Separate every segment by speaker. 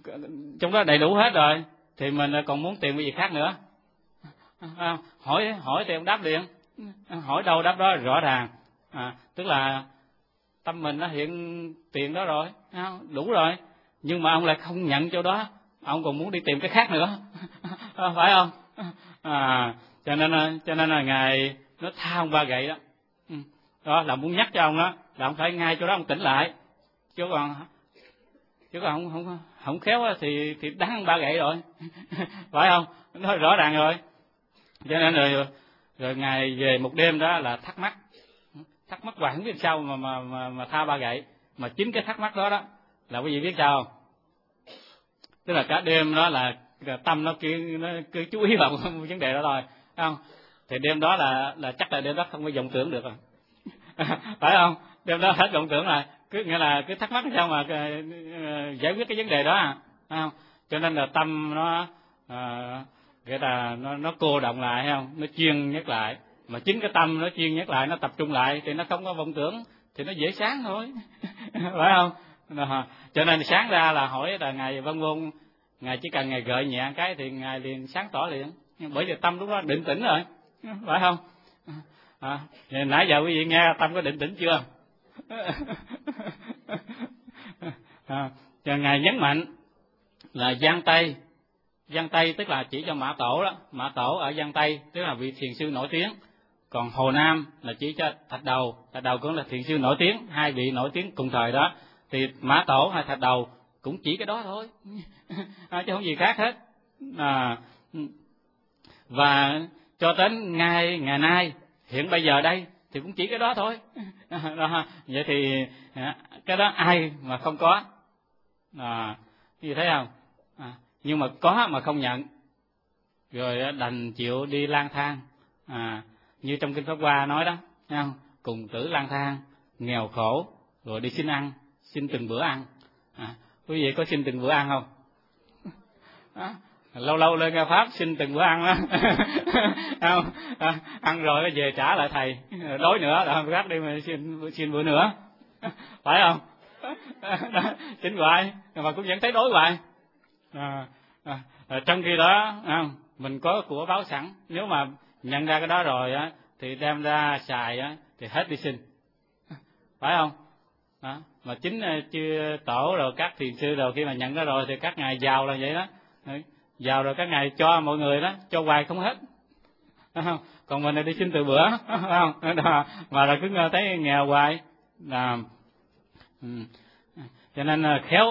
Speaker 1: trong đó đầy đủ hết rồi, thì mình còn muốn tìm cái gì khác nữa? Hỏi thì ông đáp liền, hỏi đâu đáp đó rõ ràng. Tức là tâm mình nó hiện tiền đó rồi, đủ rồi, nhưng mà ông lại không nhận chỗ đó, ông còn muốn đi tìm cái khác nữa. Phải không? Cho nên là Ngài nó tha ông ba gậy đó. Đó là muốn nhắc cho ông đó, là ông phải ngay chỗ đó ông tỉnh lại, chứ còn không khéo thì đáng ba gậy rồi. Phải không? Nó rõ ràng rồi. Cho nên rồi Ngài về một đêm đó là thắc mắc hoài không biết sao mà tha ba gậy. Mà chính cái thắc mắc đó là quý vị biết sao không? Tức là cả đêm đó là tâm nó cứ chú ý vào vấn đề đó thôi, phải không? Thì đêm đó là chắc là đêm đó không có vọng tưởng được rồi. Phải không? Đêm đó hết vọng tưởng rồi, nghĩa là cứ thắc mắc sao mà giải quyết cái vấn đề đó, phải không? Cho nên là tâm nó nghĩa là nó cô động lại, thấy không? Nó chuyên nhất lại, mà chính cái tâm nó chuyên nhất lại, nó tập trung lại thì nó không có vọng tưởng, thì nó dễ sáng thôi. Phải không? Cho nên sáng ra là hỏi là Ngài Văn Ngôn, Ngài chỉ cần Ngài gợi nhẹ cái thì Ngài liền sáng tỏ liền, bởi vì tâm lúc đó định tĩnh rồi. Phải không? Nãy giờ quý vị nghe tâm có định tĩnh chưa? Cho Ngài nhấn mạnh là Giang Tây tức là chỉ cho Mã Tổ đó, Mã Tổ ở Giang Tây tức là vị thiền sư nổi tiếng. Còn Hồ Nam là chỉ cho Thạch Đầu cũng là thiền sư nổi tiếng, hai vị nổi tiếng cùng thời đó. Thì Mã Tổ hay Thạch Đầu cũng chỉ cái đó thôi, chứ không gì khác hết. Và cho đến ngày nay hiện bây giờ đây thì cũng chỉ cái đó thôi. Vậy thì cái đó ai mà không có, như thấy không? Nhưng mà có mà không nhận, rồi đành chịu đi lang thang, như trong kinh Pháp Hoa nói đó, thấy không? Cùng tử lang thang, nghèo khổ, rồi đi xin ăn, xin từng bữa ăn. Quý vị có xin từng bữa ăn không? Lâu lên nghe pháp xin từng bữa ăn đó. Không? Ăn rồi về trả lại thầy, đói nữa là gác đi mà xin bữa nữa. Phải không? Xin hoài mà cũng vẫn thấy đói hoài. Trong khi đó mình có của báo sẵn, nếu mà nhận ra cái đó rồi thì đem ra xài thì hết đi xin. Phải không? Mà chính chư tổ rồi các thiền sư rồi khi mà nhận ra rồi thì các ngài giàu là vậy đó. Giàu rồi các ngài cho mọi người đó, cho hoài không hết. Còn mình đi xin từ bữa, không? Mà là cứ thấy nghèo hoài. Cho nên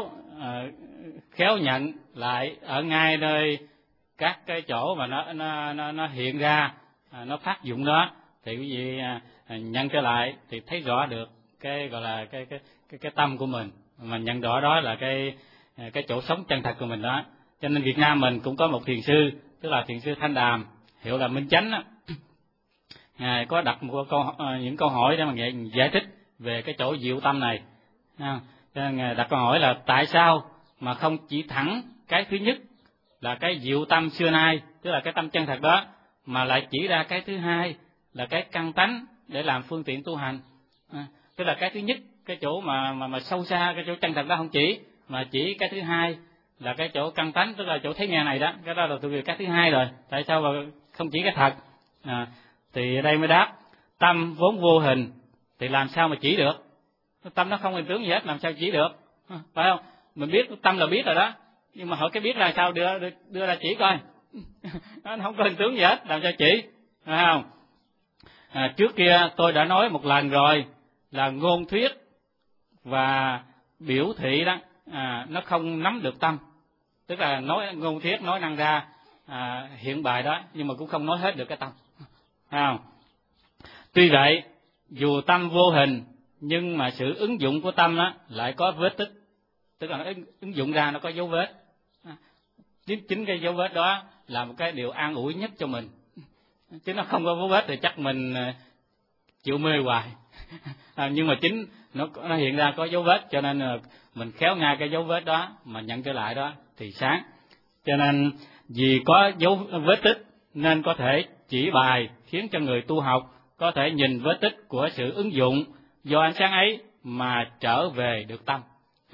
Speaker 1: khéo nhận lại ở ngay nơi các cái chỗ mà nó hiện ra, nó phát dụng đó, thì quý vị nhận trở lại thì thấy rõ được cái gọi là cái tâm của mình, mà nhận rõ đó là cái chỗ sống chân thật của mình đó. Cho nên Việt Nam mình cũng có một thiền sư, tức là thiền sư Thanh Đàm, hiệu là Minh Chánh đó. Ngài có đặt những câu hỏi để mà giải thích về cái chỗ diệu tâm này. Cho nên Ngài đặt câu hỏi là tại sao mà không chỉ thẳng cái thứ nhất là cái diệu tâm xưa nay, tức là cái tâm chân thật đó, mà lại chỉ ra cái thứ hai là cái căn tánh để làm phương tiện tu hành. Tức là cái thứ nhất, cái chỗ mà sâu xa, cái chỗ chân thật đó không chỉ, mà chỉ cái thứ hai là cái chỗ căn tánh, tức là chỗ thấy nghe này đó, cái đó là thuộc về cái thứ hai rồi. Tại sao mà không chỉ cái thật? Thì ở đây mới đáp, tâm vốn vô hình thì làm sao mà chỉ được? Tâm nó không hình tướng gì hết, làm sao chỉ được? Phải không? Mình biết tâm là biết rồi đó, nhưng mà hỏi cái biết là sao đưa ra chỉ coi. Nó không có hình tướng gì hết, làm sao chỉ? Phải không? Trước kia tôi đã nói một lần rồi là ngôn thuyết và biểu thị đó, nó không nắm được tâm. Tức là nói ngôn thuyết nói năng ra hiện bài đó, nhưng mà cũng không nói hết được cái tâm. Phải không? Tuy vậy, dù tâm vô hình, nhưng mà sự ứng dụng của tâm đó lại có vết tích. Tức là nó ứng dụng ra nó có dấu vết. Chính cái dấu vết đó là một cái điều an ủi nhất cho mình. Chứ nó không có dấu vết thì chắc mình chịu mê hoài. Nhưng mà chính nó hiện ra có dấu vết, cho nên mình khéo ngay cái dấu vết đó mà nhận trở lại đó thì sáng. Cho nên vì có dấu vết tích nên có thể chỉ bài, khiến cho người tu học có thể nhìn vết tích của sự ứng dụng do ánh sáng ấy mà trở về được tâm.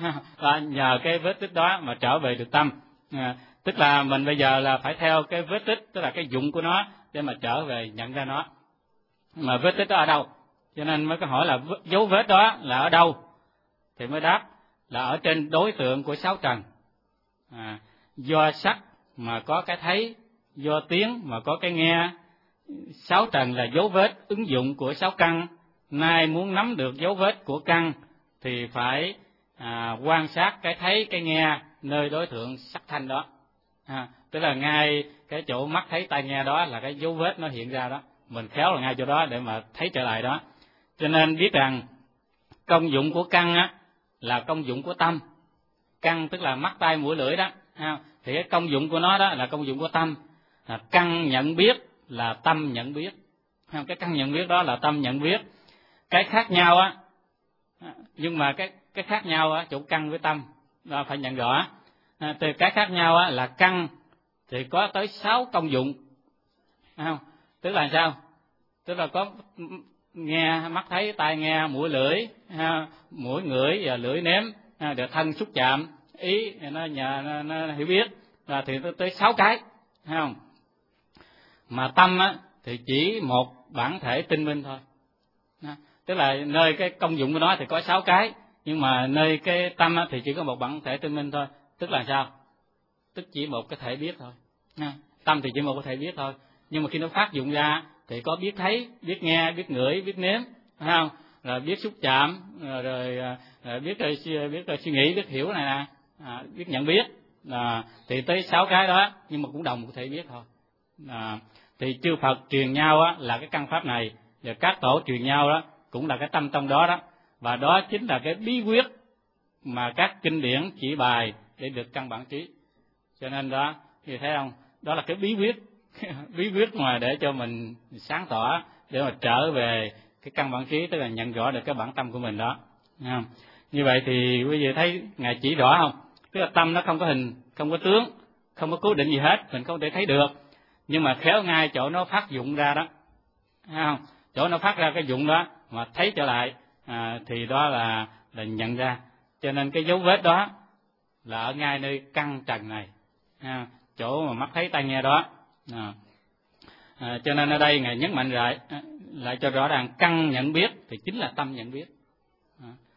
Speaker 1: Và nhờ cái vết tích đó mà trở về được tâm. Tức là mình bây giờ là phải theo cái vết tích, tức là cái dụng của nó để mà trở về nhận ra nó. Mà vết tích đó ở đâu? Cho nên mới có hỏi là dấu vết đó là ở đâu? Thì mới đáp là ở trên đối tượng của sáu trần. Do sắc mà có cái thấy, do tiếng mà có cái nghe. Sáu trần là dấu vết ứng dụng của sáu căn. Nay muốn nắm được dấu vết của căn thì phải quan sát cái thấy, cái nghe nơi đối tượng sắc thanh đó. Tức là ngay cái chỗ mắt thấy tai nghe đó là cái dấu vết nó hiện ra đó. Mình khéo là ngay chỗ đó để mà thấy trở lại đó. Cho nên biết rằng công dụng của căn á là công dụng của tâm. Căn tức là mắt tai mũi lưỡi đó. Thì cái công dụng của nó đó là công dụng của tâm. Căn nhận biết là tâm nhận biết. Cái căn nhận biết đó là tâm nhận biết. Cái khác nhau á, nhưng mà cái khác nhau á, chỗ căn với tâm đó phải nhận rõ. Từ cái khác nhau á là căn thì có tới 6 công dụng. Tức là sao? Tức là có nghe, mắt thấy, tai nghe, mũi lưỡi, mũi ngửi và lưỡi nếm, được thân xúc chạm, ý nó hiểu biết, thì tới 6 cái, thấy không? Mà tâm á thì chỉ một bản thể tinh minh thôi. Tức là nơi cái công dụng của nó thì có 6 cái, nhưng mà nơi cái tâm á thì chỉ có một bản thể tinh minh thôi. Tức là sao? Tức chỉ một cái thể biết thôi. Tâm thì chỉ một cái thể biết thôi, nhưng mà khi nó phát dụng ra thì có biết thấy, biết nghe, biết ngửi, biết nếm, phải không? Rồi biết xúc chạm, rồi biết suy nghĩ, biết hiểu này nè, biết nhận biết, thì tới 6 cái đó, nhưng mà cũng đồng một thể biết thôi. Thì chư Phật truyền nhau á là cái căn pháp này, và các tổ truyền nhau đó cũng là cái tâm trong đó đó, và đó chính là cái bí quyết mà các kinh điển chỉ bài để được căn bản trí. Cho nên đó, thì thấy không? Đó là cái bí quyết, bí quyết mà để cho mình sáng tỏ, để mà trở về cái căn bản trí, tức là nhận rõ được cái bản tâm của mình đó. Như vậy thì quý vị thấy Ngài chỉ rõ không? Tức là tâm nó không có hình, không có tướng, không có cố định gì hết, mình không thể thấy được. Nhưng mà khéo ngay chỗ nó phát dụng ra đó, thấy không? Chỗ nó phát ra cái dụng đó mà thấy trở lại, thì đó là nhận ra. Cho nên cái dấu vết đó là ở ngay nơi căn trần này, chỗ mà mắt thấy tai nghe đó. Cho nên ở đây Ngài nhấn mạnh lại cho rõ ràng căn nhận biết thì chính là tâm nhận biết.